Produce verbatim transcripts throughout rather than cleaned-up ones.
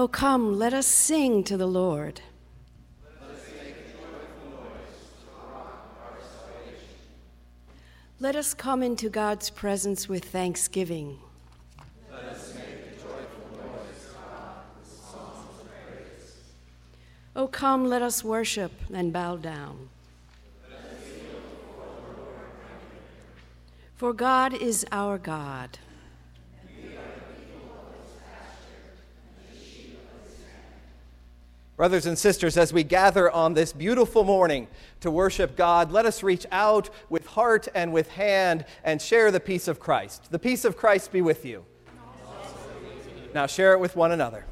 Oh, come, let us sing to the Lord. Let us make a joyful noise to the rock of our salvation. Let us come into God's presence with thanksgiving. Let us make a joyful noise to God with songs of praise. Oh, come, let us worship and bow down. Let us kneel before the Lord humbly. For God is our God. Brothers and sisters, as we gather on this beautiful morning to worship God, let us reach out with heart and with hand and share the peace of Christ. The peace of Christ be with you. Now share it with one another.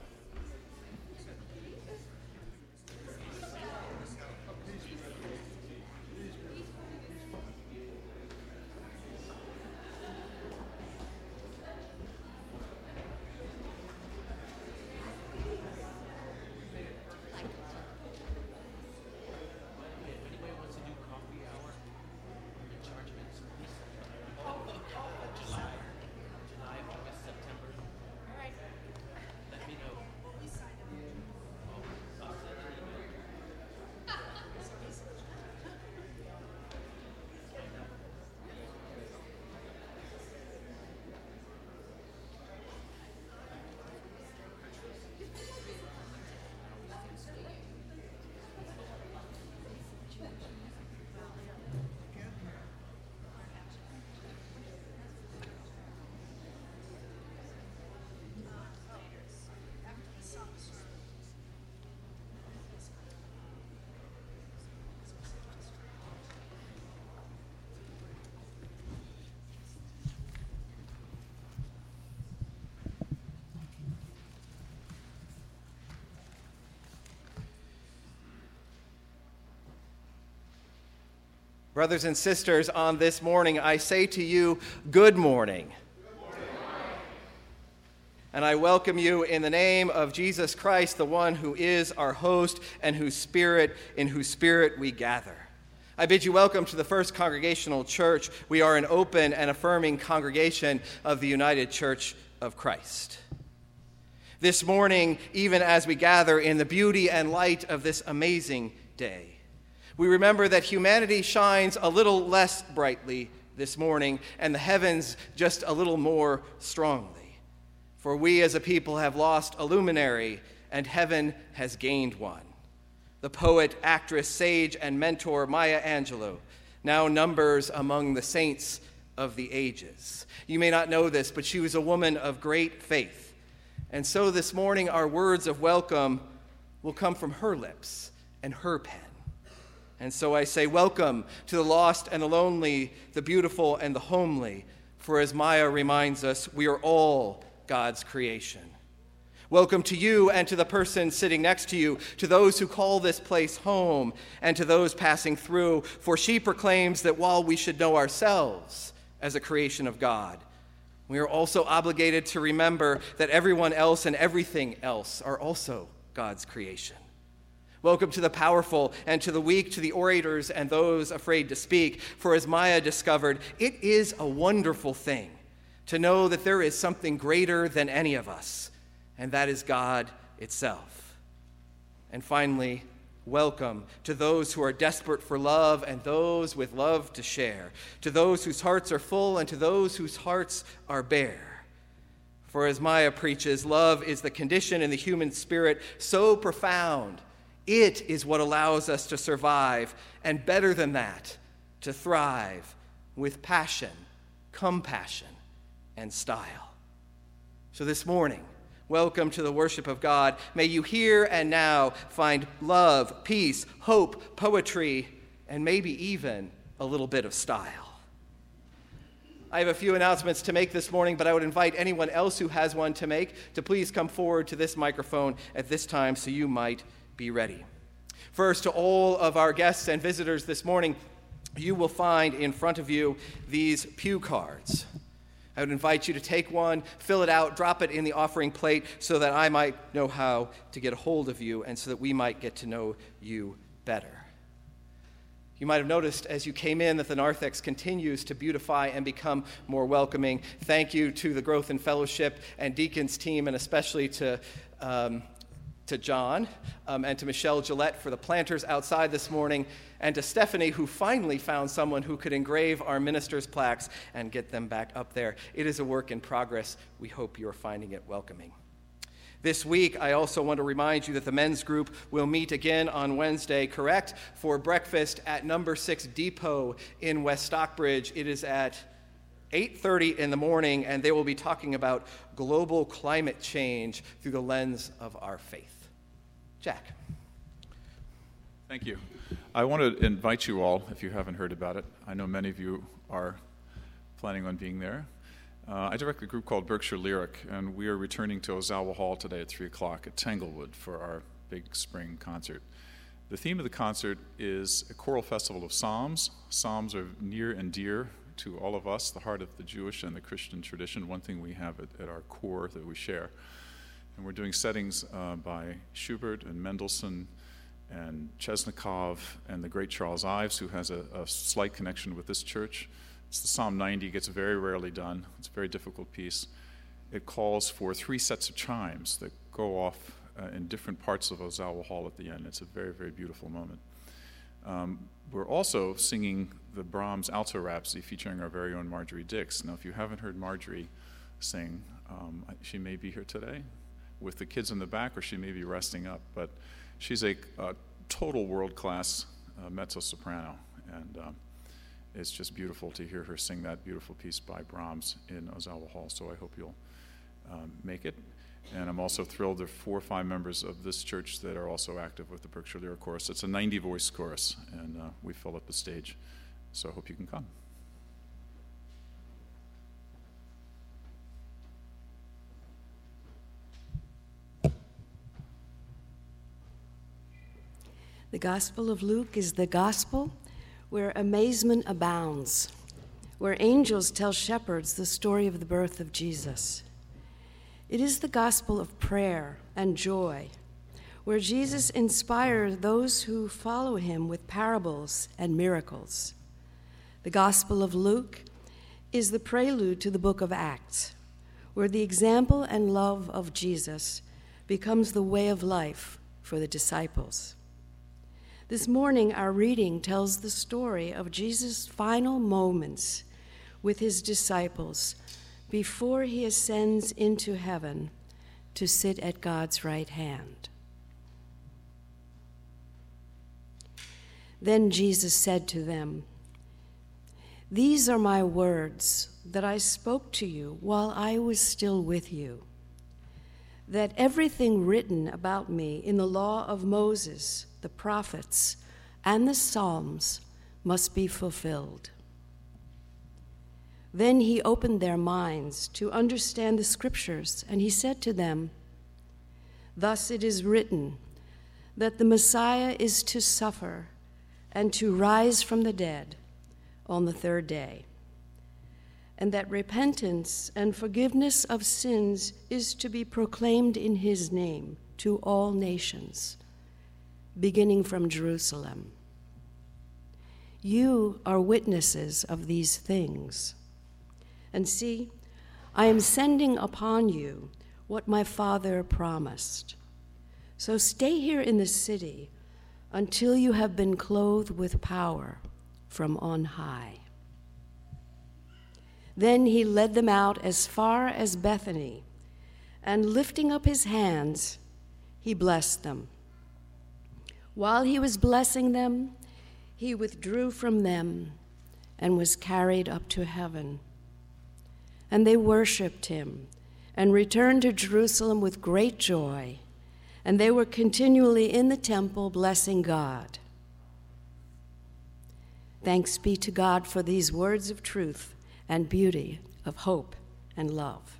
Brothers and sisters, on this morning, I say to you, good morning. Good morning. And I welcome you in the name of Jesus Christ, the one who is our host and whose spirit, in whose spirit we gather. I bid you welcome to the First Congregational Church. We are an open and affirming congregation of the United Church of Christ. This morning, even as we gather in the beauty and light of this amazing day, we remember that humanity shines a little less brightly this morning and the heavens just a little more strongly. For we as a people have lost a luminary and heaven has gained one. The poet, actress, sage, and mentor Maya Angelou now numbers among the saints of the ages. You may not know this, but she was a woman of great faith. And so this morning our words of welcome will come from her lips and her pen. And so I say, welcome to the lost and the lonely, the beautiful and the homely. For as Maya reminds us, we are all God's creation. Welcome to you and to the person sitting next to you, to those who call this place home, and to those passing through. For she proclaims that while we should know ourselves as a creation of God, we are also obligated to remember that everyone else and everything else are also God's creation. Welcome to the powerful and to the weak, to the orators and those afraid to speak. For as Maya discovered, it is a wonderful thing to know that there is something greater than any of us, and that is God itself. And finally, welcome to those who are desperate for love and those with love to share, to those whose hearts are full and to those whose hearts are bare. For as Maya preaches, love is the condition in the human spirit so profound, it is what allows us to survive, and better than that, to thrive with passion, compassion, and style. So this morning, welcome to the worship of God. May you here and now find love, peace, hope, poetry, and maybe even a little bit of style. I have a few announcements to make this morning, but I would invite anyone else who has one to make to please come forward to this microphone at this time so you might be ready. First, to all of our guests and visitors this morning, you will find in front of you these pew cards. I would invite you to take one, fill it out, drop it in the offering plate so that I might know how to get a hold of you and so that we might get to know you better. You might have noticed as you came in that the narthex continues to beautify and become more welcoming. Thank you to the Growth and Fellowship and Deacons team, and especially to um, to John, um, and to Michelle Gillette for the planters outside this morning, and to Stephanie, who finally found someone who could engrave our ministers' plaques and get them back up there. It is a work in progress. We hope you're finding it welcoming. This week, I also want to remind you that the men's group will meet again on Wednesday, correct, for breakfast at number six Depot in West Stockbridge. It is at eight thirty in the morning, and they will be talking about global climate change through the lens of our faith. Jack. Thank you. I want to invite you all, if you haven't heard about it. I know many of you are planning on being there. Uh, I direct a group called Berkshire Lyric, and we are returning to Ozawa Hall today at three o'clock at Tanglewood for our big spring concert. The theme of the concert is a choral festival of psalms. Psalms are near and dear to all of us, the heart of the Jewish and the Christian tradition, one thing we have at, at our core that we share. And we're doing settings uh, by Schubert and Mendelssohn and Chesnikov and the great Charles Ives, who has a, a slight connection with this church. It's the Psalm ninety. It gets very rarely done. It's a very difficult piece. It calls for three sets of chimes that go off uh, in different parts of Ozawa Hall at the end. It's a very, very beautiful moment. Um, we're also singing the Brahms Alto Rhapsody featuring our very own Marjorie Dix. Now, if you haven't heard Marjorie sing, um, she may be here today with the kids in the back, or she may be resting up. But she's a, a total world-class uh, mezzo-soprano, and um, it's just beautiful to hear her sing that beautiful piece by Brahms in Ozawa Hall, so I hope you'll um, make it. And I'm also thrilled there are four or five members of this church that are also active with the Berkshire Lyric Chorus. It's a ninety-voice chorus, and uh, we fill up the stage, so I hope you can come. The Gospel of Luke is the gospel where amazement abounds, where angels tell shepherds the story of the birth of Jesus. It is the gospel of prayer and joy, where Jesus inspires those who follow him with parables and miracles. The Gospel of Luke is the prelude to the book of Acts, where the example and love of Jesus becomes the way of life for the disciples. This morning, our reading tells the story of Jesus' final moments with his disciples before he ascends into heaven to sit at God's right hand. Then Jesus said to them, "These are my words that I spoke to you while I was still with you, that everything written about me in the law of Moses, the prophets, and the Psalms must be fulfilled." Then he opened their minds to understand the scriptures, and he said to them, "Thus it is written, that the Messiah is to suffer and to rise from the dead on the third day, and that repentance and forgiveness of sins is to be proclaimed in his name to all nations, beginning from Jerusalem. You are witnesses of these things. And see, I am sending upon you what my Father promised. So stay here in the city until you have been clothed with power from on high." Then he led them out as far as Bethany, and lifting up his hands, he blessed them. While he was blessing them, he withdrew from them and was carried up to heaven. And they worshiped him and returned to Jerusalem with great joy, and they were continually in the temple blessing God. Thanks be to God for these words of truth and beauty of hope and love.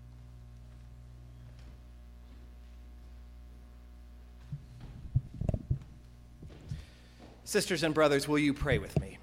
Sisters and brothers, will you pray with me?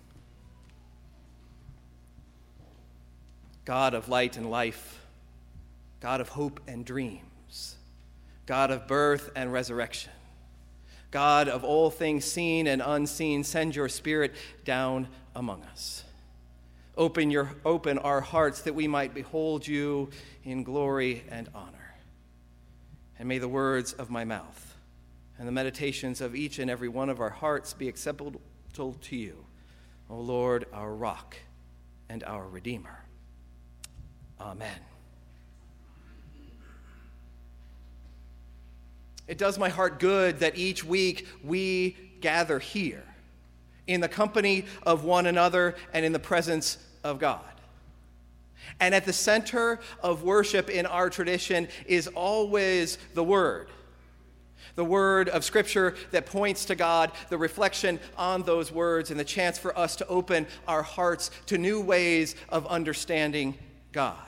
God of light and life, God of hope and dreams, God of birth and resurrection, God of all things seen and unseen, send your Spirit down among us. Open your open our hearts that we might behold you in glory and honor. And may the words of my mouth and the meditations of each and every one of our hearts be acceptable to you, O Lord, our rock and our Redeemer. Amen. It does my heart good that each week we gather here in the company of one another and in the presence of God. And at the center of worship in our tradition is always the Word. The word of Scripture that points to God, the reflection on those words, and the chance for us to open our hearts to new ways of understanding God.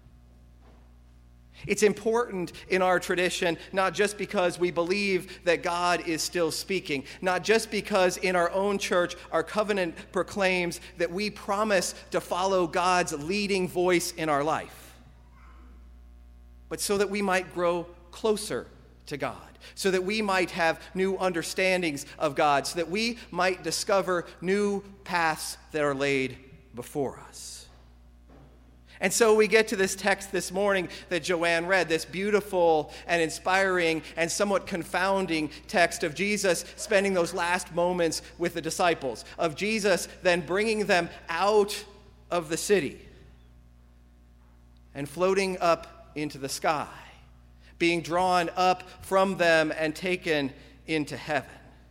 It's important in our tradition, not just because we believe that God is still speaking, not just because in our own church our covenant proclaims that we promise to follow God's leading voice in our life, but so that we might grow closer to God, so that we might have new understandings of God, so that we might discover new paths that are laid before us. And so we get to this text this morning that Joanne read, this beautiful and inspiring and somewhat confounding text of Jesus spending those last moments with the disciples, of Jesus then bringing them out of the city and floating up into the sky, being drawn up from them and taken into heaven.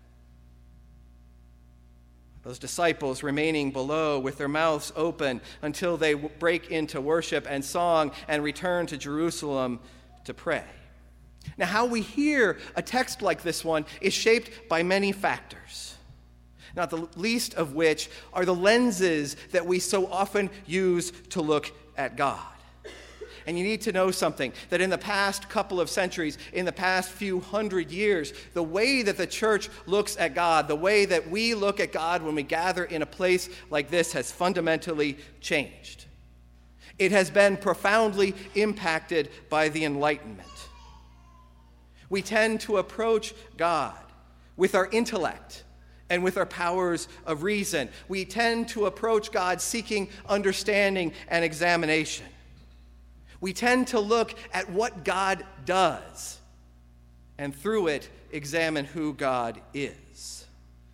Those disciples remaining below with their mouths open until they break into worship and song and return to Jerusalem to pray. Now, how we hear a text like this one is shaped by many factors, not the least of which are the lenses that we so often use to look at God. And you need to know something, that in the past couple of centuries, in the past few hundred years, the way that the church looks at God, the way that we look at God when we gather in a place like this has fundamentally changed. It has been profoundly impacted by the Enlightenment. We tend to approach God with our intellect and with our powers of reason. We tend to approach God seeking understanding and examination. We tend to look at what God does, and through it, examine who God is.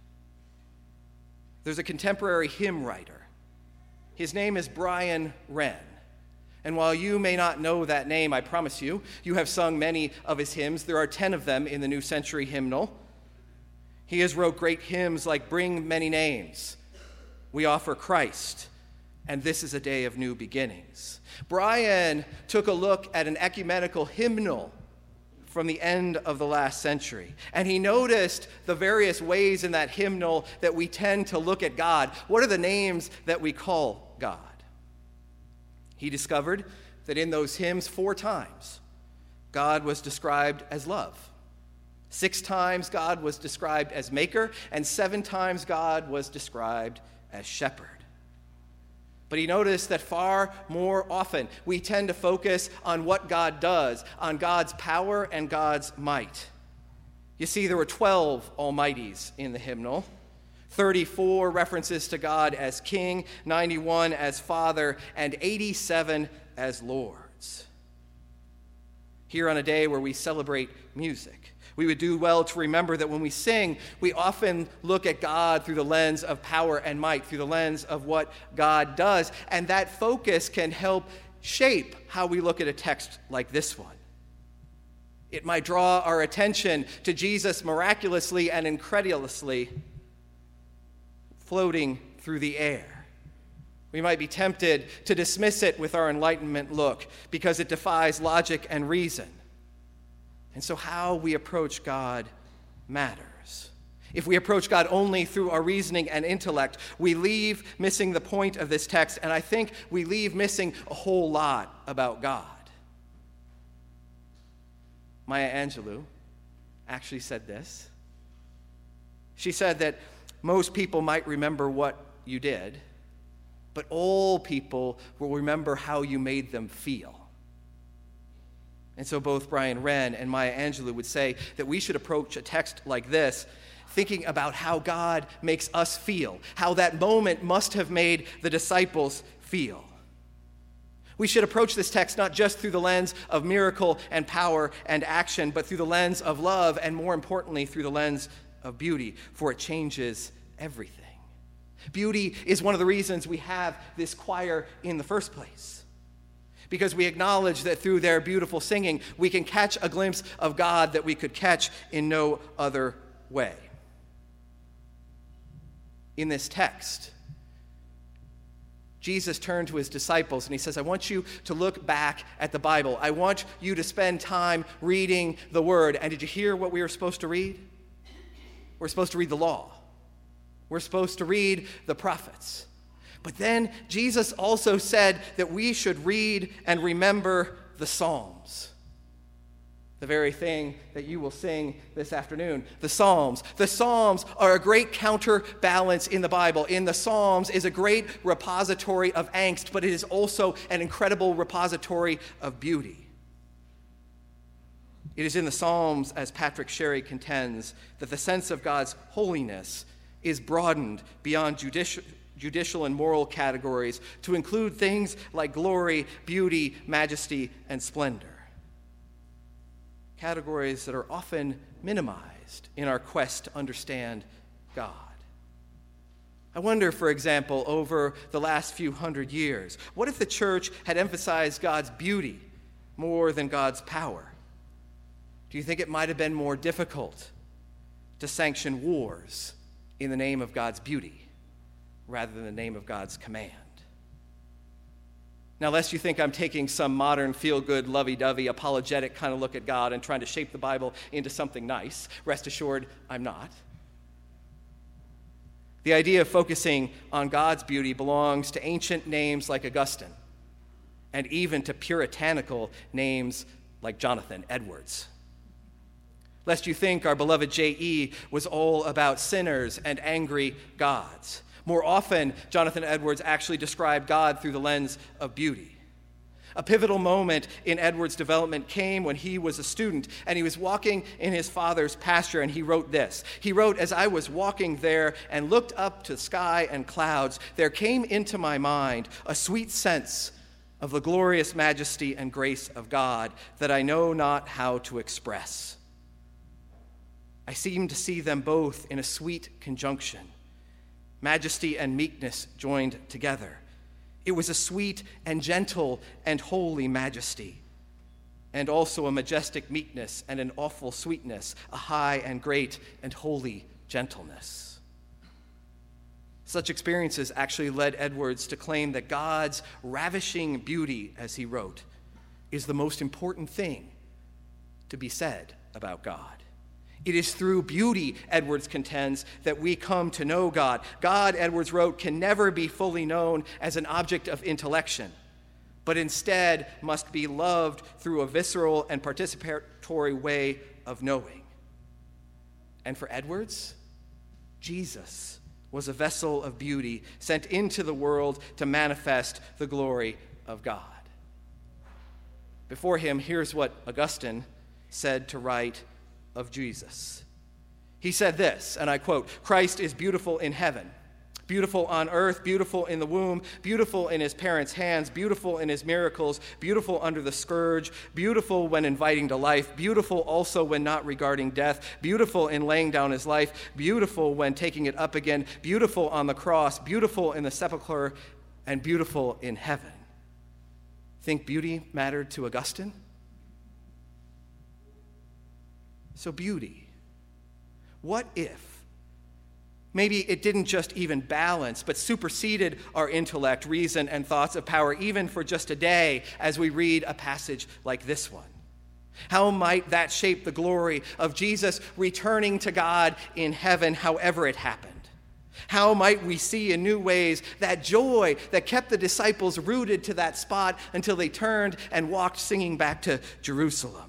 There's a contemporary hymn writer. His name is Brian Wren. And while you may not know that name, I promise you, you have sung many of his hymns. There are ten of them in the New Century Hymnal. He has wrote great hymns like Bring Many Names, We Offer Christ, and This is a Day of New Beginnings. Brian took a look at an ecumenical hymnal from the end of the last century, and he noticed the various ways in that hymnal that we tend to look at God. What are the names that we call God? He discovered that in those hymns, four times, God was described as love. Six times God was described as maker, and seven times God was described as shepherd. But he noticed that far more often we tend to focus on what God does, on God's power and God's might. You see, there were twelve almighties in the hymnal, thirty-four references to God as king, ninety-one as father, and eighty-seven as lords. Here on a day where we celebrate music, we would do well to remember that when we sing, we often look at God through the lens of power and might, through the lens of what God does, and that focus can help shape how we look at a text like this one. It might draw our attention to Jesus miraculously and incredulously floating through the air. We might be tempted to dismiss it with our Enlightenment look because it defies logic and reason. And so how we approach God matters. If we approach God only through our reasoning and intellect, we leave missing the point of this text, and I think we leave missing a whole lot about God. Maya Angelou actually said this. She said that most people might remember what you did, but all people will remember how you made them feel. And so both Brian Wren and Maya Angelou would say that we should approach a text like this thinking about how God makes us feel, how that moment must have made the disciples feel. We should approach this text not just through the lens of miracle and power and action, but through the lens of love and, more importantly, through the lens of beauty, for it changes everything. Beauty is one of the reasons we have this choir in the first place, because we acknowledge that through their beautiful singing, we can catch a glimpse of God that we could catch in no other way. In this text, Jesus turned to his disciples and he says, I want you to look back at the Bible. I want you to spend time reading the Word. And did you hear what we were supposed to read? We're supposed to read the law. We're supposed to read the prophets. But then Jesus also said that we should read and remember the Psalms. The very thing that you will sing this afternoon, the Psalms. The Psalms are a great counterbalance in the Bible. In the Psalms is a great repository of angst, but it is also an incredible repository of beauty. It is in the Psalms, as Patrick Sherry contends, that the sense of God's holiness is broadened beyond judicial, judicial and moral categories to include things like glory, beauty, majesty, and splendor. Categories that are often minimized in our quest to understand God. I wonder, for example, over the last few hundred years, what if the church had emphasized God's beauty more than God's power? Do you think it might have been more difficult to sanction wars in the name of God's beauty rather than the name of God's command? Now, lest you think I'm taking some modern, feel-good, lovey-dovey, apologetic kind of look at God and trying to shape the Bible into something nice, rest assured, I'm not. The idea of focusing on God's beauty belongs to ancient names like Augustine, and even to puritanical names like Jonathan Edwards. Lest you think our beloved J E was all about sinners and angry gods. More often, Jonathan Edwards actually described God through the lens of beauty. A pivotal moment in Edwards' development came when he was a student and he was walking in his father's pasture, and he wrote this. He wrote, "As I was walking there and looked up to sky and clouds, there came into my mind a sweet sense of the glorious majesty and grace of God that I know not how to express. I seemed to see them both in a sweet conjunction. Majesty and meekness joined together. It was a sweet and gentle and holy majesty, and also a majestic meekness and an awful sweetness, a high and great and holy gentleness." Such experiences actually led Edwards to claim that God's ravishing beauty, as he wrote, is the most important thing to be said about God. It is through beauty, Edwards contends, that we come to know God. God, Edwards wrote, can never be fully known as an object of intellection, but instead must be loved through a visceral and participatory way of knowing. And for Edwards, Jesus was a vessel of beauty sent into the world to manifest the glory of God. Before him, here's what Augustine said to write of Jesus. He said this, and I quote, "Christ is beautiful in heaven, beautiful on earth, beautiful in the womb, beautiful in his parents' hands, beautiful in his miracles, beautiful under the scourge, beautiful when inviting to life, beautiful also when not regarding death, beautiful in laying down his life, beautiful when taking it up again, beautiful on the cross, beautiful in the sepulchre, and beautiful in heaven." Think beauty mattered to Augustine? So beauty, what if maybe it didn't just even balance, but superseded our intellect, reason, and thoughts of power, even for just a day as we read a passage like this one? How might that shape the glory of Jesus returning to God in heaven, however it happened? How might we see in new ways that joy that kept the disciples rooted to that spot until they turned and walked singing back to Jerusalem?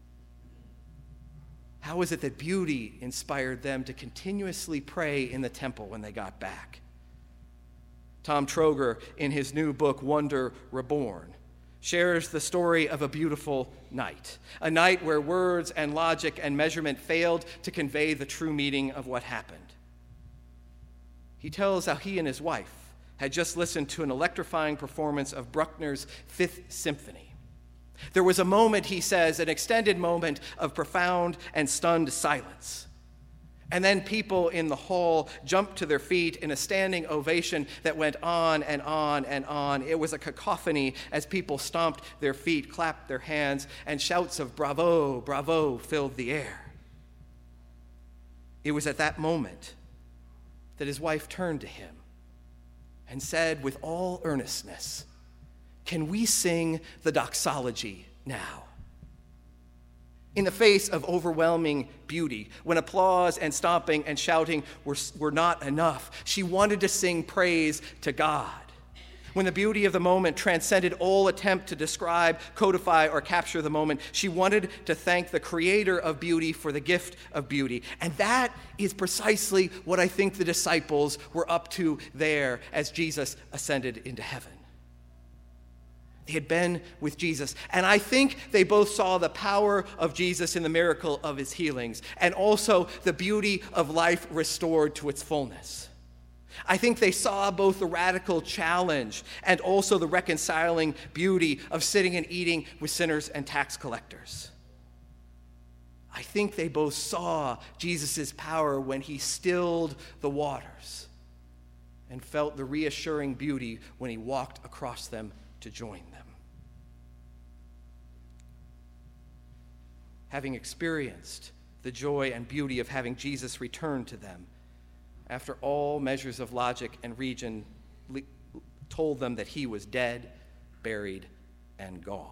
How is it that beauty inspired them to continuously pray in the temple when they got back? Tom Troger, in his new book, Wonder Reborn, shares the story of a beautiful night, a night where words and logic and measurement failed to convey the true meaning of what happened. He tells how he and his wife had just listened to an electrifying performance of Bruckner's Fifth Symphony. There was a moment, he says, an extended moment of profound and stunned silence. And then people in the hall jumped to their feet in a standing ovation that went on and on and on. It was a cacophony as people stomped their feet, clapped their hands, and shouts of bravo, bravo filled the air. It was at that moment that his wife turned to him and said with all earnestness, "Can we sing the doxology now?" In the face of overwhelming beauty, when applause and stomping and shouting were, were not enough, she wanted to sing praise to God. When the beauty of the moment transcended all attempt to describe, codify, or capture the moment, she wanted to thank the creator of beauty for the gift of beauty. And that is precisely what I think the disciples were up to there as Jesus ascended into heaven. They had been with Jesus, and I think they both saw the power of Jesus in the miracle of his healings, and also the beauty of life restored to its fullness. I think they saw both the radical challenge and also the reconciling beauty of sitting and eating with sinners and tax collectors. I think they both saw Jesus' power when he stilled the waters and felt the reassuring beauty when he walked across them to join them. Having experienced the joy and beauty of having Jesus return to them, after all measures of logic and reason le- told them that he was dead, buried, and gone.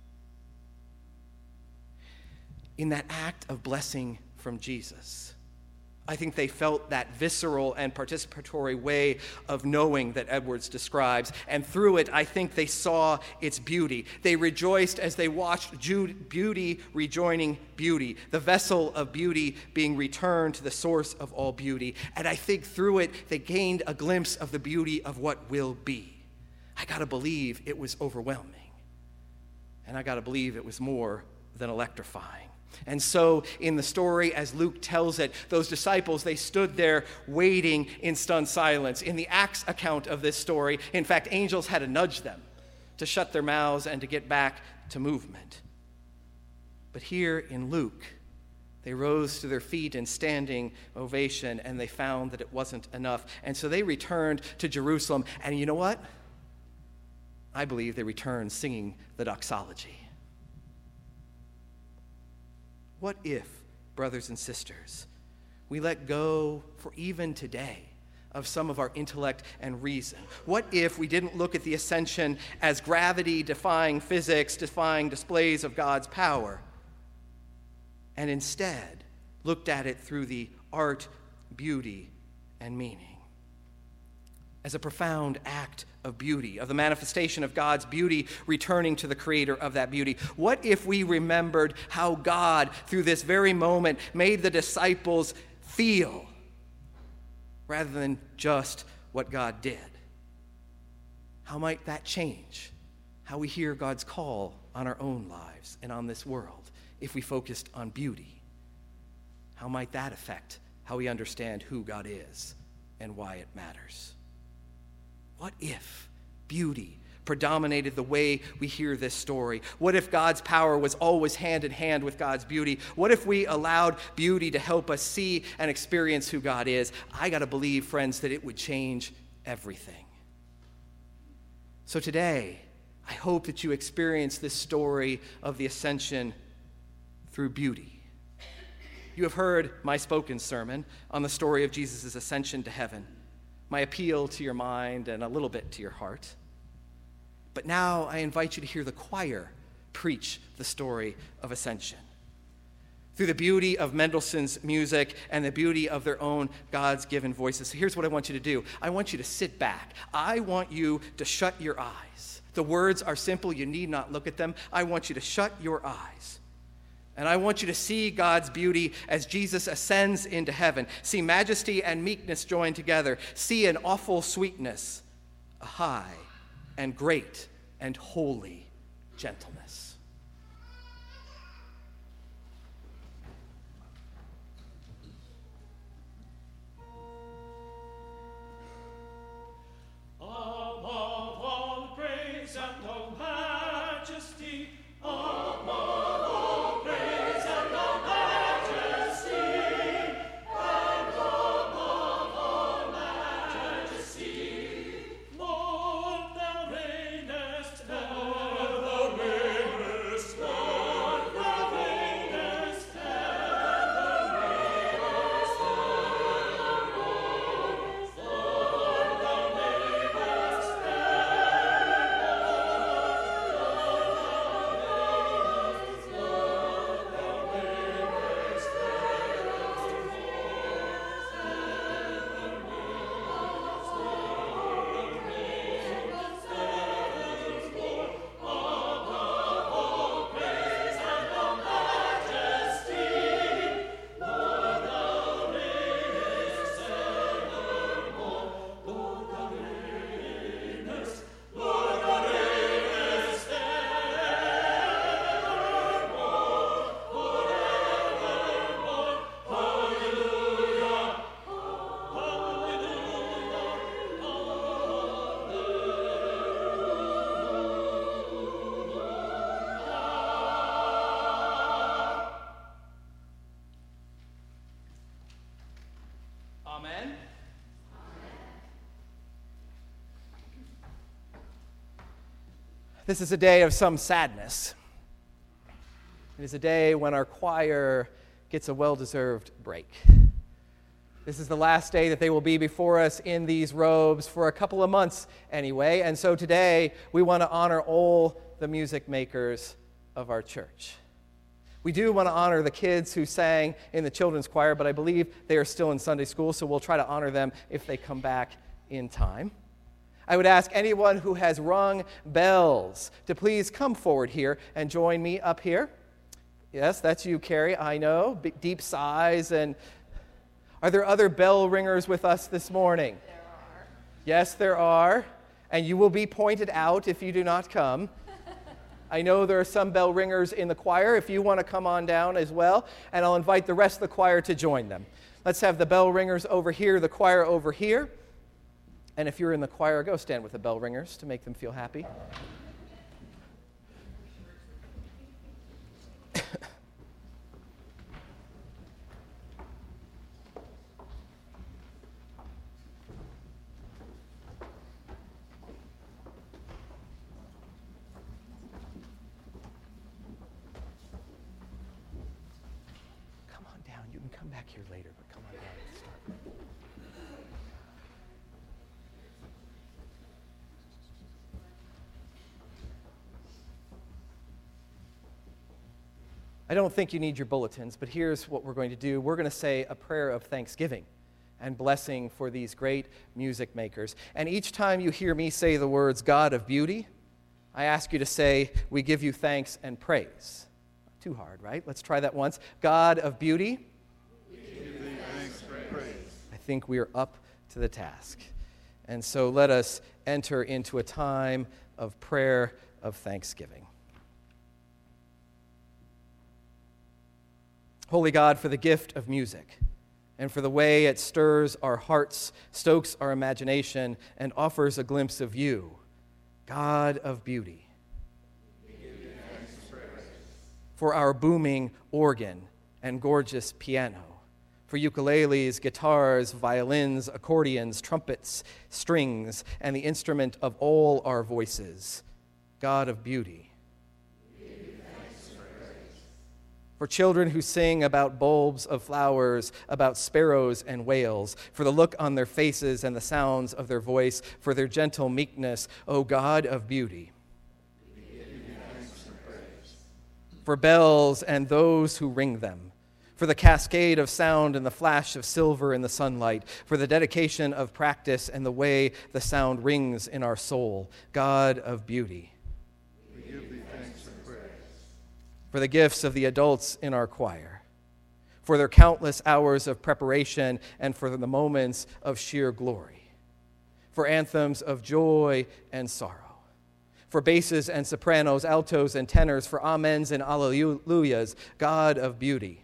In that act of blessing from Jesus, I think they felt that visceral and participatory way of knowing that Edwards describes, and through it, I think they saw its beauty. They rejoiced as they watched beauty rejoining beauty, the vessel of beauty being returned to the source of all beauty. And I think through it, they gained a glimpse of the beauty of what will be. I gotta believe it was overwhelming. And I gotta believe it was more than electrifying. And so in the story, as Luke tells it, those disciples, they stood there waiting in stunned silence. In the Acts account of this story, in fact, angels had to nudge them to shut their mouths and to get back to movement. But here in Luke, they rose to their feet in standing ovation, and they found that it wasn't enough. And so they returned to Jerusalem. And you know what? I believe they returned singing the doxology. What if, brothers and sisters, we let go for even today of some of our intellect and reason? What if we didn't look at the ascension as gravity-defying physics, defying displays of God's power, and instead looked at it through the art, beauty, and meaning? As a profound act of beauty, of the manifestation of God's beauty returning to the creator of that beauty. What if we remembered how God, through this very moment, made the disciples feel rather than just what God did? How might that change how we hear God's call on our own lives and on this world if we focused on beauty? How might that affect how we understand who God is and why it matters? What if beauty predominated the way we hear this story? What if God's power was always hand in hand with God's beauty? What if we allowed beauty to help us see and experience who God is? I got to believe, friends, that it would change everything. So today, I hope that you experience this story of the ascension through beauty. You have heard my spoken sermon on the story of Jesus' ascension to heaven, my appeal to your mind and a little bit to your heart. But now I invite you to hear the choir preach the story of ascension. Through the beauty of Mendelssohn's music and the beauty of their own God's given voices. So here's what I want you to do. I want you to sit back. I want you to shut your eyes. The words are simple. You need not look at them. I want you to shut your eyes. And I want you to see God's beauty as Jesus ascends into heaven. See majesty and meekness joined together. See an awful sweetness, a high and great and holy gentleness. I Amen. This is a day of some sadness. It is a day when our choir gets a well-deserved break. This is the last day that they will be before us in these robes for a couple of months anyway. And so today we want to honor all the music makers of our church. We do want to honor the kids who sang in the children's choir, but I believe they are still in Sunday school, so we'll try to honor them if they come back in time. I would ask anyone who has rung bells to please come forward here and join me up here. Yes, that's you, Carrie, I know. B- deep sighs. And are there other bell ringers with us this morning? There are. Yes, there are. And you will be pointed out if you do not come. I know there are some bell ringers in the choir if you want to come on down as well, and I'll invite the rest of the choir to join them. Let's have the bell ringers over here, the choir over here. And if you're in the choir, go stand with the bell ringers to make them feel happy. You can come back here later, but come on down and start. I don't think you need your bulletins, but here's what we're going to do. We're going to say a prayer of thanksgiving and blessing for these great music makers. And each time you hear me say the words, God of beauty, I ask you to say, we give you thanks and praise. Not too hard, right? Let's try that once. God of beauty, I think we are up to the task. And so let us enter into a time of prayer of thanksgiving. Holy God, for the gift of music and for the way it stirs our hearts, stokes our imagination, and offers a glimpse of you, God of beauty. We give you thanks and praise. For our booming organ and gorgeous piano, for ukuleles, guitars, violins, accordions, trumpets, strings, and the instrument of all our voices, God of beauty. We give you thanks and praise. For children who sing about bulbs of flowers, about sparrows and whales, for the look on their faces and the sounds of their voice, for their gentle meekness, O God of beauty. We give you thanks and praise. For bells and those who ring them, for the cascade of sound and the flash of silver in the sunlight, for the dedication of practice and the way the sound rings in our soul, God of beauty. We give thee thanks and praise. For the gifts of the adults in our choir, for their countless hours of preparation and for the moments of sheer glory, for anthems of joy and sorrow, for basses and sopranos, altos and tenors, for amens and alleluias, God of beauty.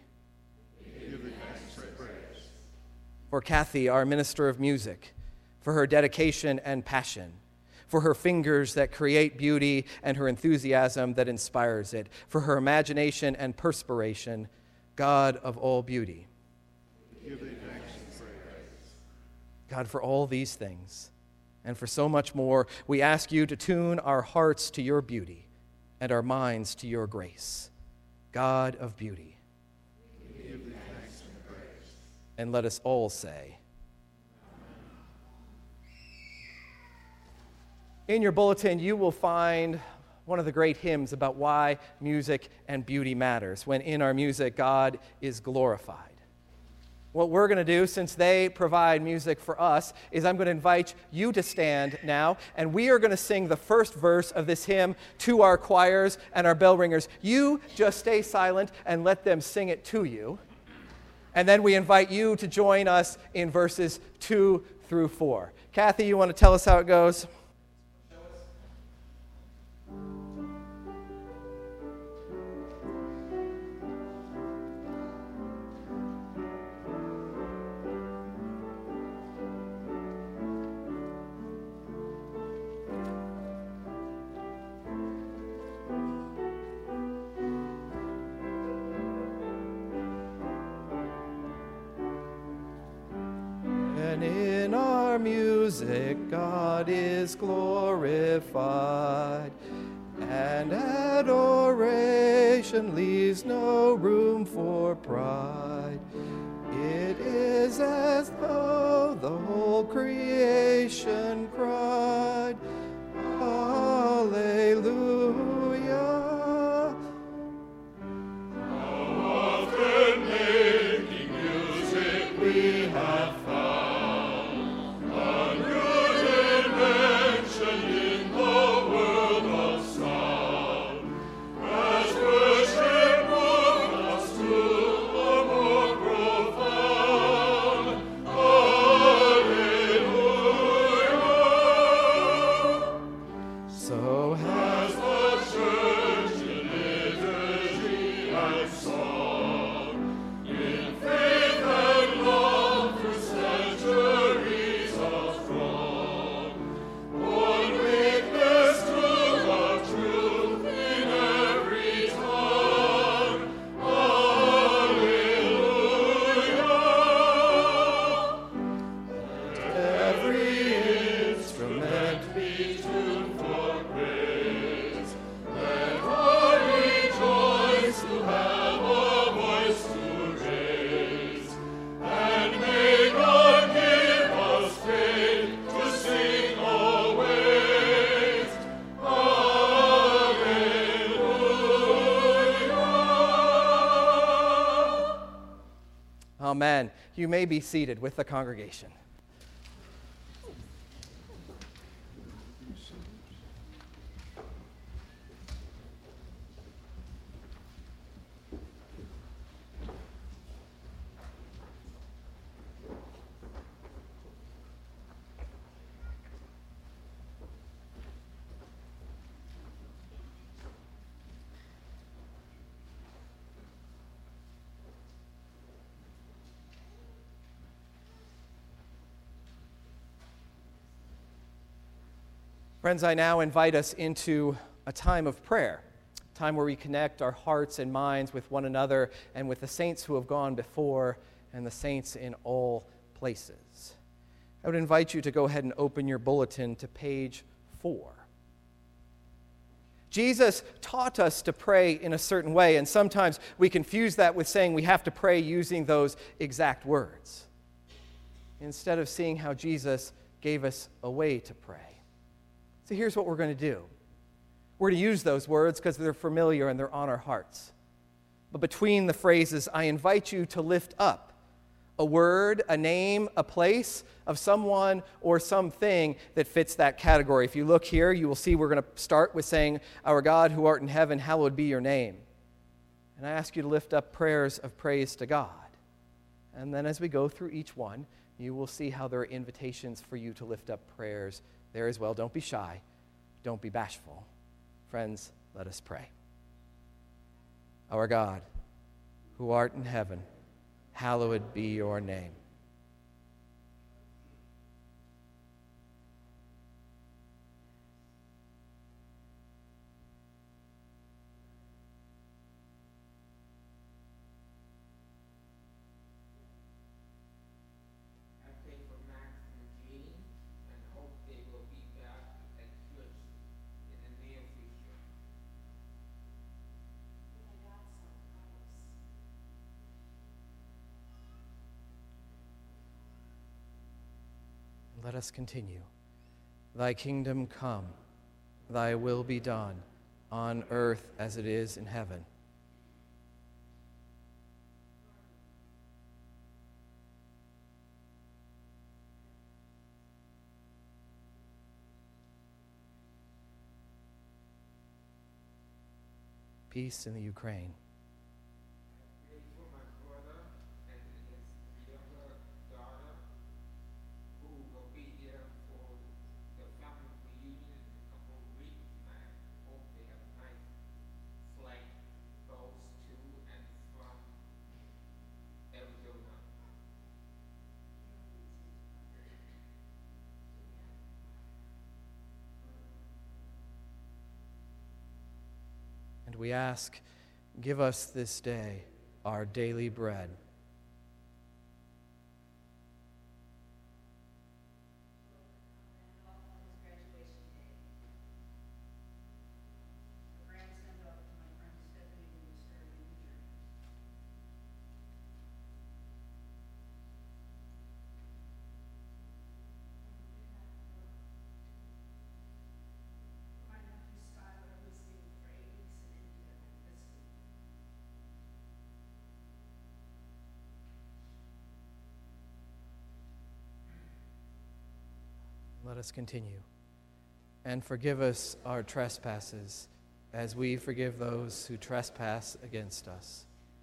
For Kathy, our minister of music, for her dedication and passion, for her fingers that create beauty and her enthusiasm that inspires it, for her imagination and perspiration, God of all beauty. We give thee thanks and praise. God, for all these things, and for so much more, we ask you to tune our hearts to your beauty and our minds to your grace, God of beauty. And let us all say, Amen. In your bulletin, you will find one of the great hymns about why music and beauty matters, when in our music, God is glorified. What we're going to do, since they provide music for us, is I'm going to invite you to stand now, and we are going to sing the first verse of this hymn to our choirs and our bell ringers. You just stay silent and let them sing it to you. And then we invite you to join us in verses two through four. Kathy, you want to tell us how it goes? when in our music God is glorified, and adoration leaves no room for pride. It is as though the whole creation cried, Alleluia. How often making music we have found a new dimension in the world of sound, as worship moved us to a more profound Alleluia. So As the church in liturgy and song, in faith and love through centuries of strong, one witness to the truth in every tongue. Alleluia. every instrument Be tuned for praise. Let all rejoice who have a voice to raise. And may God give us faith to sing always. Alleluia. Amen. You may be seated with the congregation. Friends, I now invite us into a time of prayer, a time where we connect our hearts and minds with one another and with the saints who have gone before and the saints in all places. I would invite you to go ahead and open your bulletin to page four. Jesus taught us to pray in a certain way, and sometimes we confuse that with saying we have to pray using those exact words, instead of seeing how Jesus gave us a way to pray. So here's what we're going to do. We're going to use those words because they're familiar and they're on our hearts. But between the phrases, I invite you to lift up a word, a name, a place of someone or something that fits that category. If you look here, you will see we're going to start with saying, Our God who art in heaven, hallowed be your name. And I ask you to lift up prayers of praise to God. And then as we go through each one, you will see how there are invitations for you to lift up prayers there as well. Don't be shy. Don't be bashful. Friends, let us pray. Our God, who art in heaven, hallowed be your name. I pray for Max and Jean and hope they will be back at church in the near future. Let us continue. Thy kingdom come, thy will be done, on earth as it is in heaven. Peace in the Ukraine. I pray for my brother and his younger daughter who will be here for the family reunion in a couple of weeks. I hope they have a nice flight both to and from Arizona. And we ask, give us this day our daily bread. Let us continue. And forgive us our trespasses, as we forgive those who trespass against us.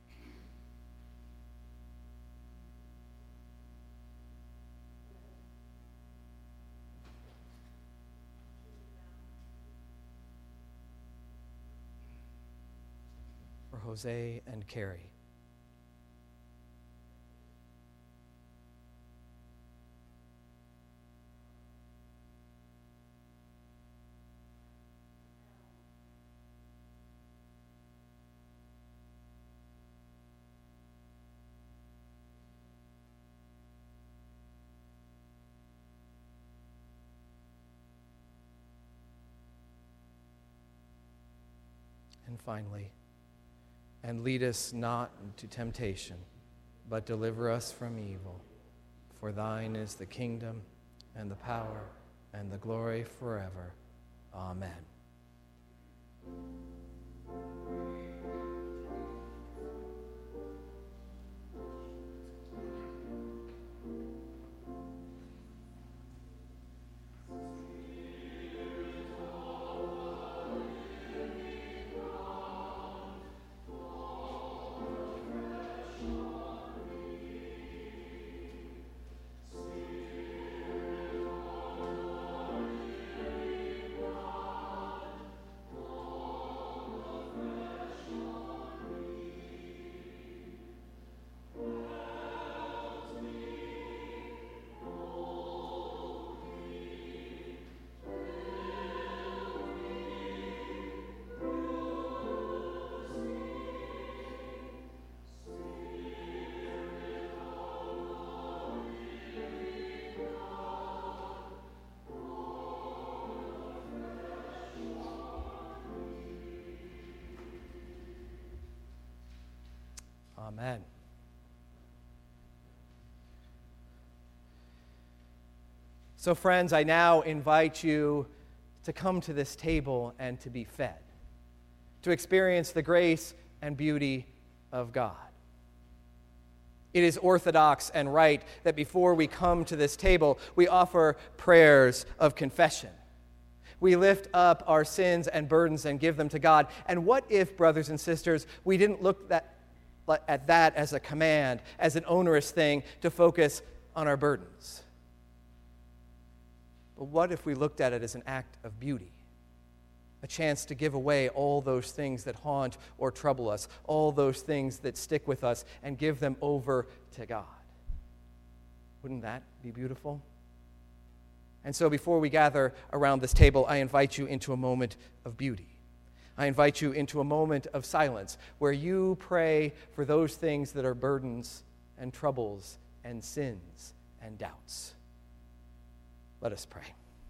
For Jose and Carrie. And finally, and lead us not into temptation, but deliver us from evil. For thine is the kingdom, and the power, and the glory forever. Amen. Amen. So, friends, I now invite you to come to this table and to be fed, to experience the grace and beauty of God. It is orthodox and right that before we come to this table, we offer prayers of confession. We lift up our sins and burdens and give them to God. And what if, brothers and sisters, we didn't look that at that as a command, as an onerous thing to focus on our burdens? But what if we looked at it as an act of beauty? A chance to give away all those things that haunt or trouble us, all those things that stick with us, and give them over to God. Wouldn't that be beautiful? And so before we gather around this table, I invite you into a moment of beauty. I invite you into a moment of silence where you pray for those things that are burdens and troubles and sins and doubts. Let us pray.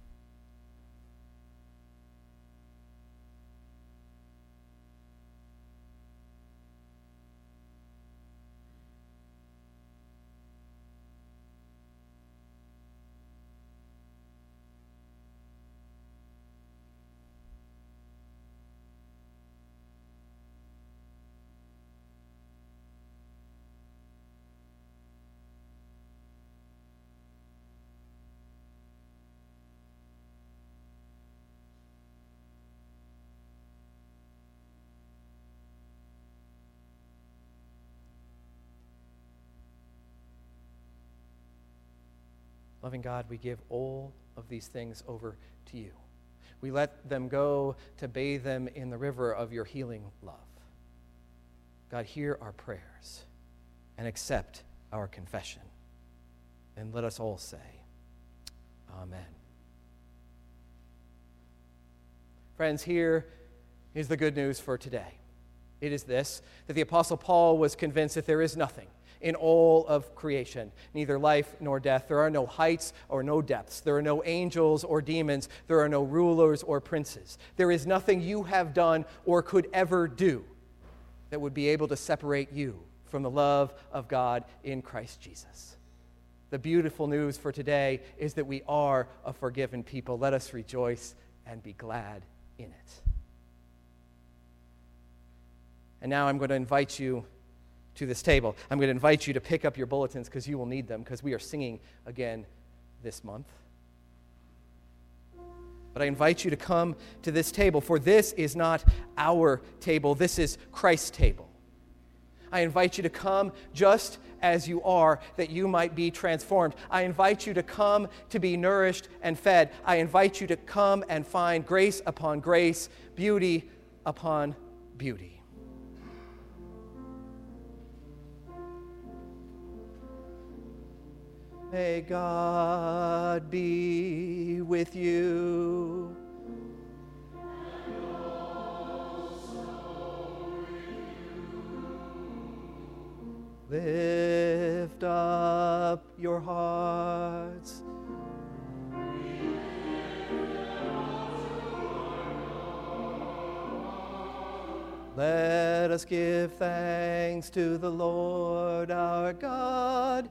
Loving God, we give all of these things over to you. We let them go to bathe them in the river of your healing love. God, hear our prayers and accept our confession. And let us all say, Amen. Friends, here is the good news for today. It is this, that the Apostle Paul was convinced that there is nothing in all of creation, neither life nor death. There are no heights or no depths. There are no angels or demons. There are no rulers or princes. There is nothing you have done or could ever do that would be able to separate you from the love of God in Christ Jesus. The beautiful news for today is that we are a forgiven people. Let us rejoice and be glad in it. And now I'm going to invite you to this table. I'm going to invite you to pick up your bulletins because you will need them, because we are singing again this month. But I invite you to come to this table, for this is not our table. This is Christ's table. I invite you to come just as you are, that you might be transformed. I invite you to come to be nourished and fed. I invite you to come and find grace upon grace, beauty upon beauty. May God be with you. Lift up your hearts. Let us give thanks to the Lord our God.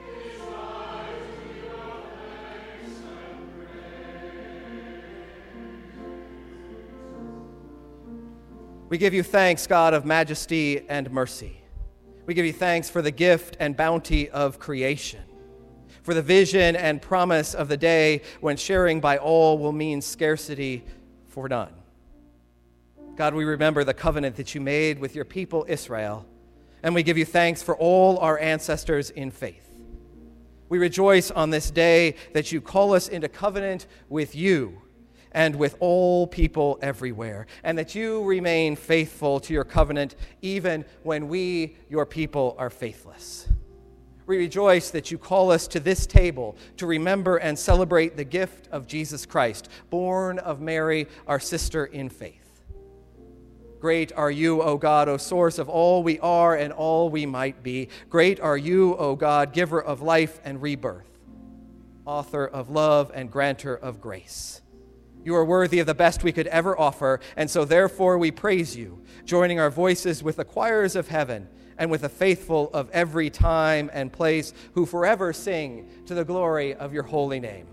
We give you thanks, God of majesty and mercy. We give you thanks for the gift and bounty of creation, for the vision and promise of the day when sharing by all will mean scarcity for none. God, we remember the covenant that you made with your people Israel, and we give you thanks for all our ancestors in faith. We rejoice on this day that you call us into covenant with you and with all people everywhere, and that you remain faithful to your covenant even when we, your people, are faithless. We rejoice that you call us to this table to remember and celebrate the gift of Jesus Christ, born of Mary, our sister in faith. Great are you, O God, O source of all we are and all we might be. Great are you, O God, giver of life and rebirth, author of love and granter of grace. You are worthy of the best we could ever offer, and so therefore we praise you, joining our voices with the choirs of heaven and with the faithful of every time and place who forever sing to the glory of your holy name.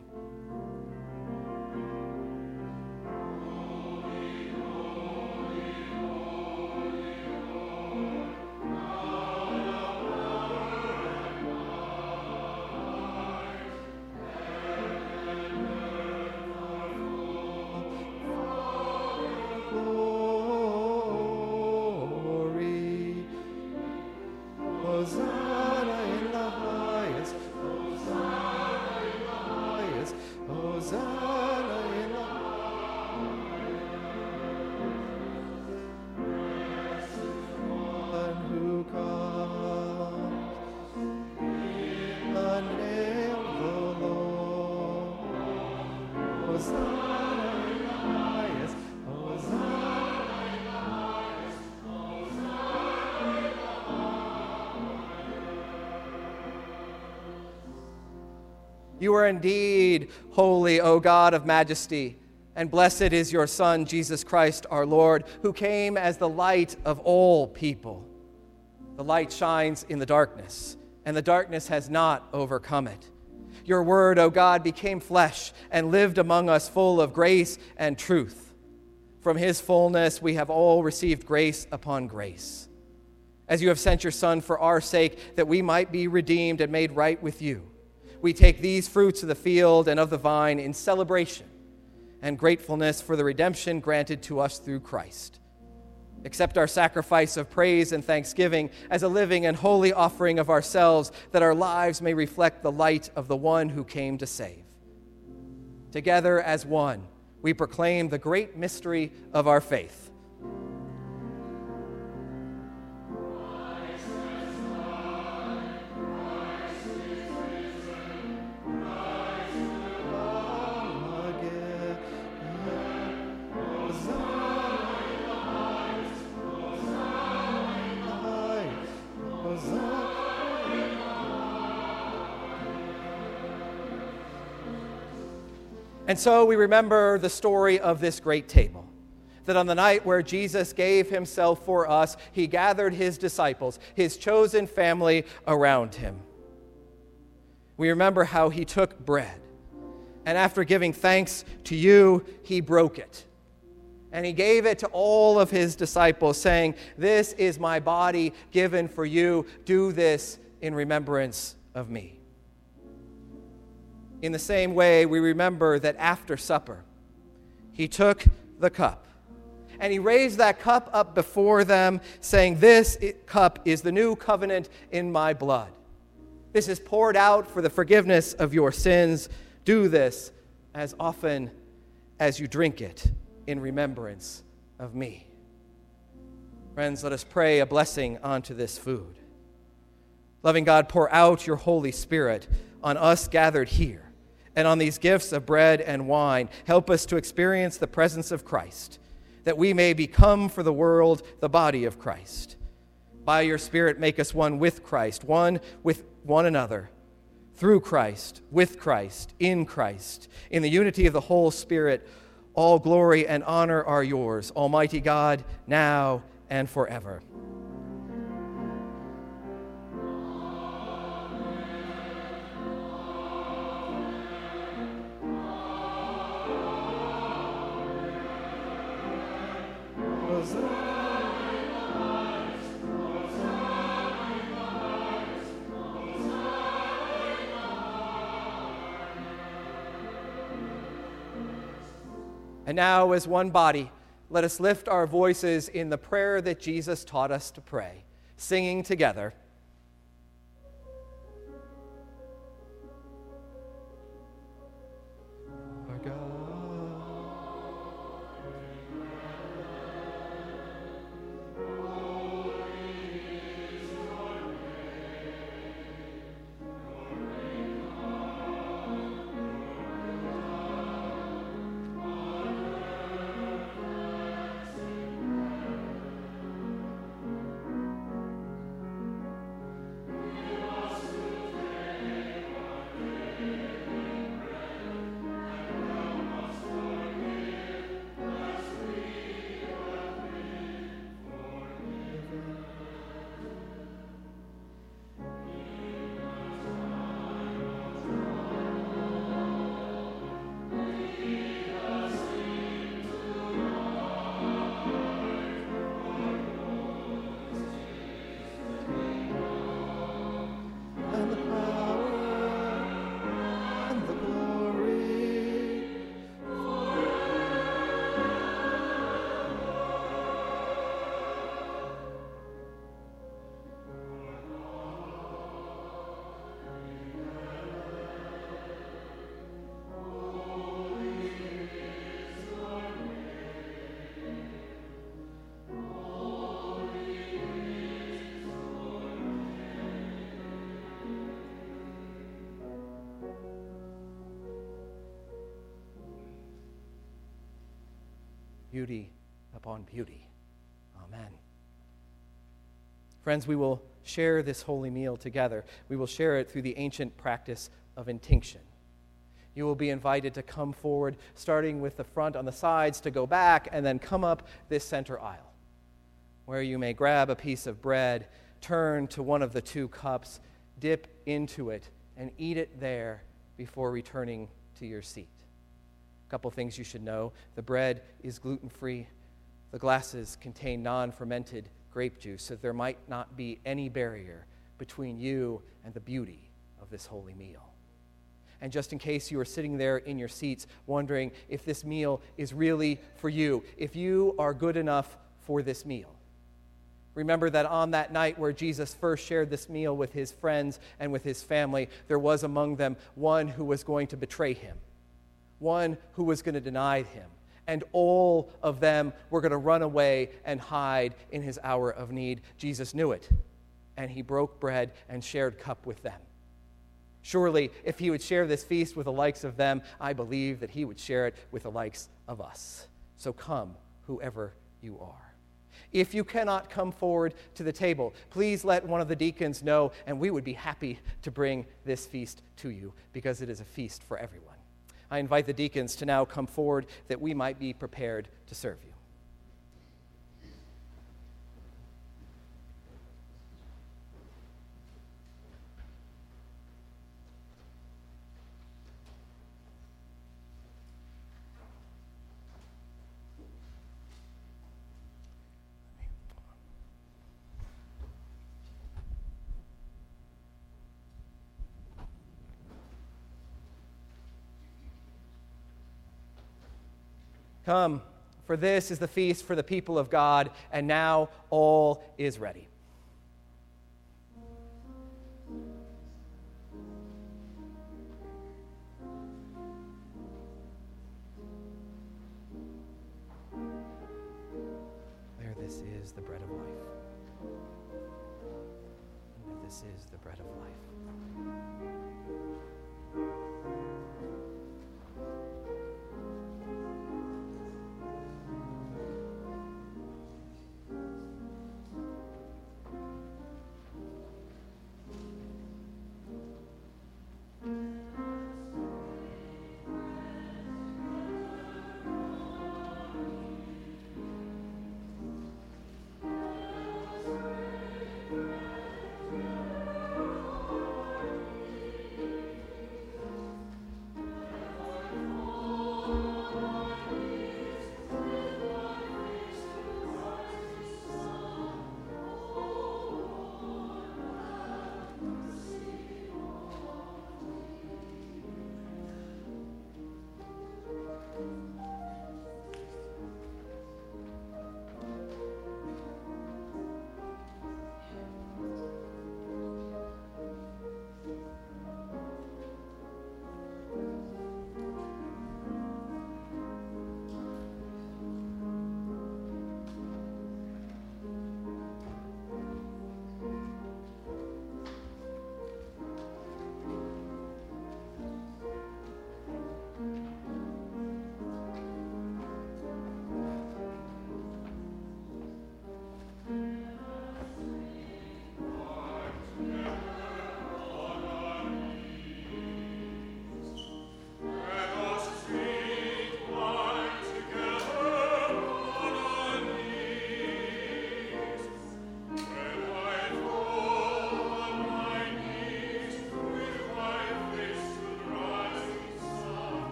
You are indeed holy, O God of majesty, and blessed is your Son, Jesus Christ, our Lord, who came as the light of all people. The light shines in the darkness, and the darkness has not overcome it. Your word, O God, became flesh and lived among us full of grace and truth. From his fullness we have all received grace upon grace. As you have sent your Son for our sake, that we might be redeemed and made right with you, we take these fruits of the field and of the vine in celebration and gratefulness for the redemption granted to us through Christ. Accept our sacrifice of praise and thanksgiving as a living and holy offering of ourselves, that our lives may reflect the light of the one who came to save. Together as one, we proclaim the great mystery of our faith. And so we remember the story of this great table, that on the night where Jesus gave himself for us, he gathered his disciples, his chosen family, around him. We remember how he took bread, and after giving thanks to you, he broke it. And he gave it to all of his disciples, saying, "This is my body given for you. Do this in remembrance of me." In the same way, we remember that after supper, he took the cup. And he raised that cup up before them, saying, "This cup is the new covenant in my blood. This is poured out for the forgiveness of your sins. Do this as often as you drink it in remembrance of me." Friends, let us pray a blessing onto this food. Loving God, pour out your Holy Spirit on us gathered here and on these gifts of bread and wine. Help us to experience the presence of Christ, that we may become for the world the body of Christ. By your Spirit, make us one with Christ, one with one another, through Christ, with Christ, in Christ, in the unity of the whole Spirit. All glory and honor are yours, Almighty God, now and forever. And now, as one body, let us lift our voices in the prayer that Jesus taught us to pray, singing together. Our God. Beauty upon beauty. Amen. Friends, we will share this holy meal together. We will share it through the ancient practice of intinction. You will be invited to come forward, starting with the front on the sides, to go back and then come up this center aisle, where you may grab a piece of bread, turn to one of the two cups, dip into it, and eat it there before returning to your seat. A couple things you should know. The bread is gluten-free. The glasses contain non-fermented grape juice, so there might not be any barrier between you and the beauty of this holy meal. And just in case you are sitting there in your seats wondering if this meal is really for you, if you are good enough for this meal, remember that on that night where Jesus first shared this meal with his friends and with his family, there was among them one who was going to betray him, one who was going to deny him, and all of them were going to run away and hide in his hour of need. Jesus knew it, and he broke bread and shared cup with them. Surely, if he would share this feast with the likes of them, I believe that he would share it with the likes of us. So come, whoever you are. If you cannot come forward to the table, please let one of the deacons know, and we would be happy to bring this feast to you, because it is a feast for everyone. I invite the deacons to now come forward that we might be prepared to serve you. Come, for this is the feast for the people of God, and now all is ready. There, this is the bread of life. There, this is the bread of life.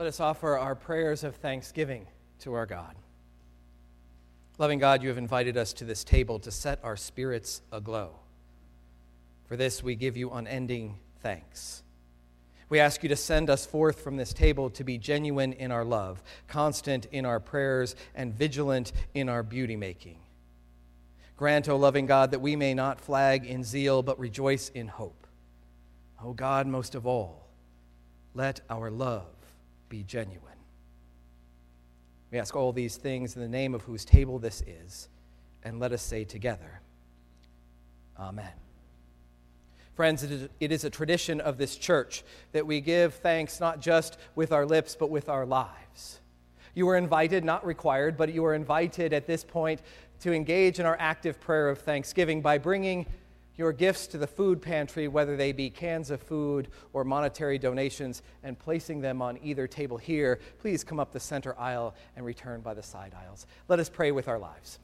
Let us offer our prayers of thanksgiving to our God. Loving God, you have invited us to this table to set our spirits aglow. For this, we give you unending thanks. We ask you to send us forth from this table to be genuine in our love, constant in our prayers, and vigilant in our beauty-making. Grant, O loving God, that we may not flag in zeal, but rejoice in hope. O God, most of all, let our love be genuine. We ask all these things in the name of whose table this is, and let us say together, Amen. Friends, it is, it is a tradition of this church that we give thanks not just with our lips, but with our lives. You are invited, not required, but you are invited at this point to engage in our active prayer of thanksgiving by bringing your gifts to the food pantry, whether they be cans of food or monetary donations, and placing them on either table here. Please come up the center aisle and return by the side aisles. Let us pray with our lives.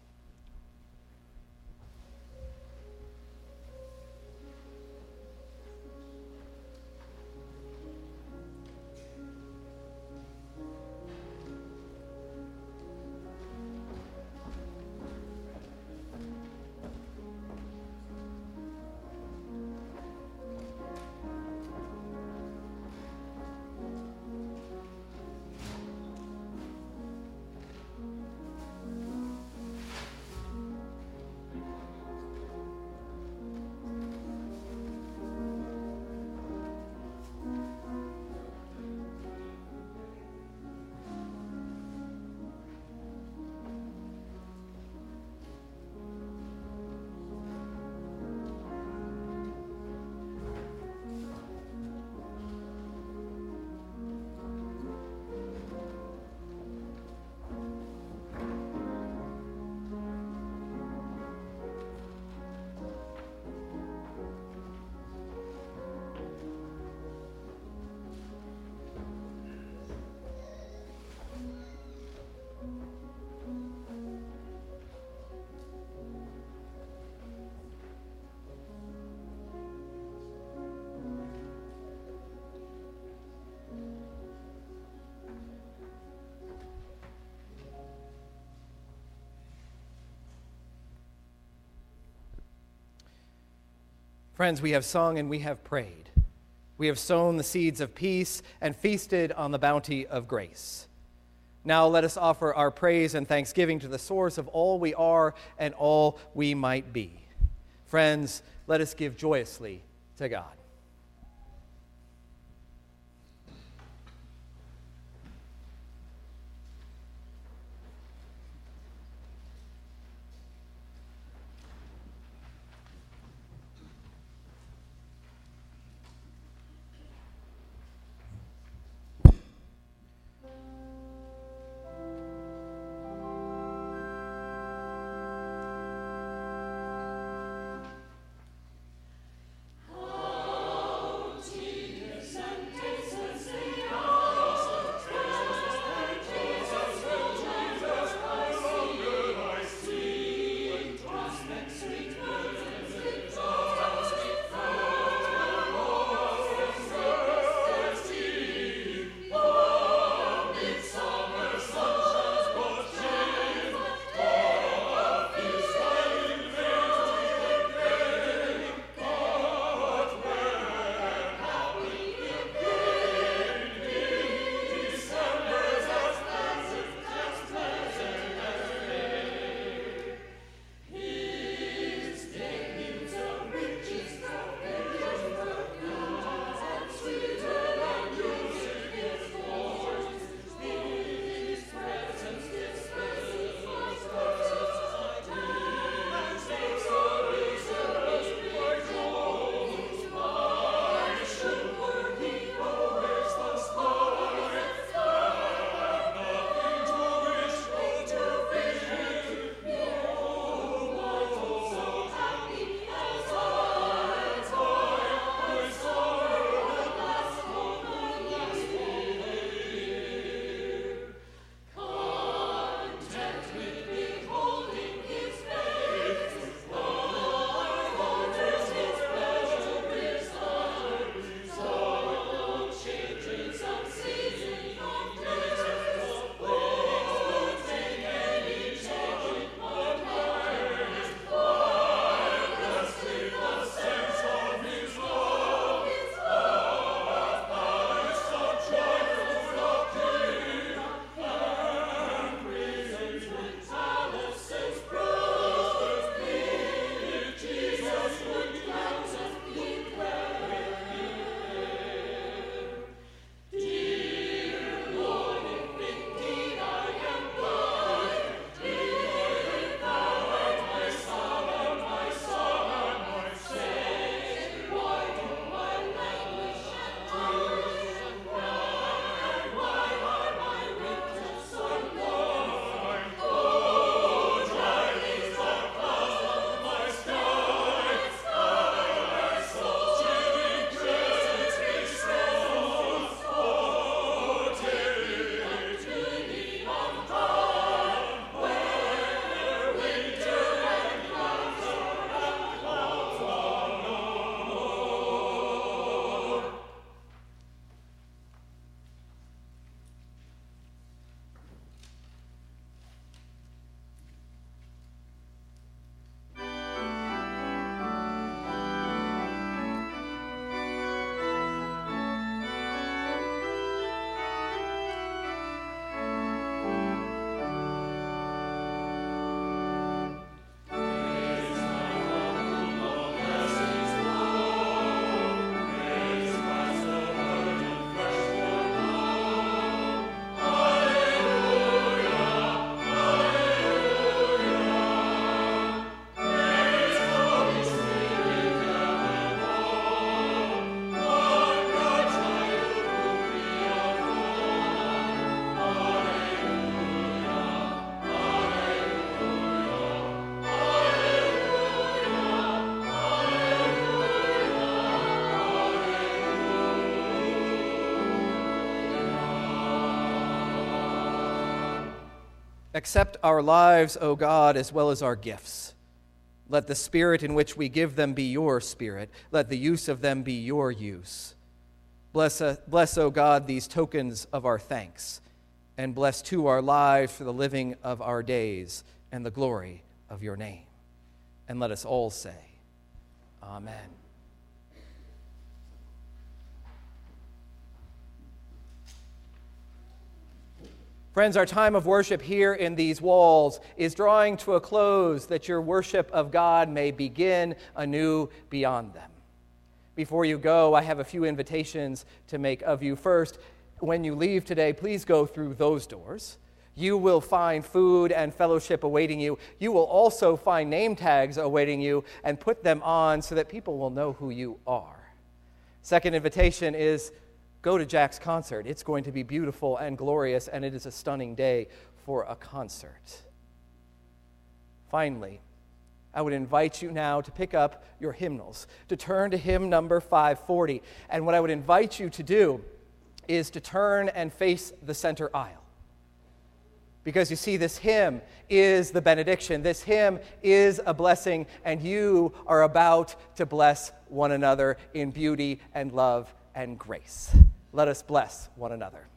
Friends, we have sung and we have prayed. We have sown the seeds of peace and feasted on the bounty of grace. Now let us offer our praise and thanksgiving to the source of all we are and all we might be. Friends, let us give joyously to God. Oh Accept our lives, O God, as well as our gifts. Let the spirit in which we give them be your spirit. Let the use of them be your use. Bless, uh, bless, O God, these tokens of our thanks, and bless too our lives for the living of our days and the glory of your name. And let us all say, Amen. Friends, our time of worship here in these walls is drawing to a close, that your worship of God may begin anew beyond them. Before you go, I have a few invitations to make of you. First, when you leave today, please go through those doors. You will find food and fellowship awaiting you. You will also find name tags awaiting you, and put them on so that people will know who you are. Second invitation is go to Jack's concert. It's going to be beautiful and glorious, and it is a stunning day for a concert. Finally, I would invite you now to pick up your hymnals, to turn to hymn number five forty. And what I would invite you to do is to turn and face the center aisle. Because you see, this hymn is the benediction. This hymn is a blessing, and you are about to bless one another in beauty and love and grace. Let us bless one another.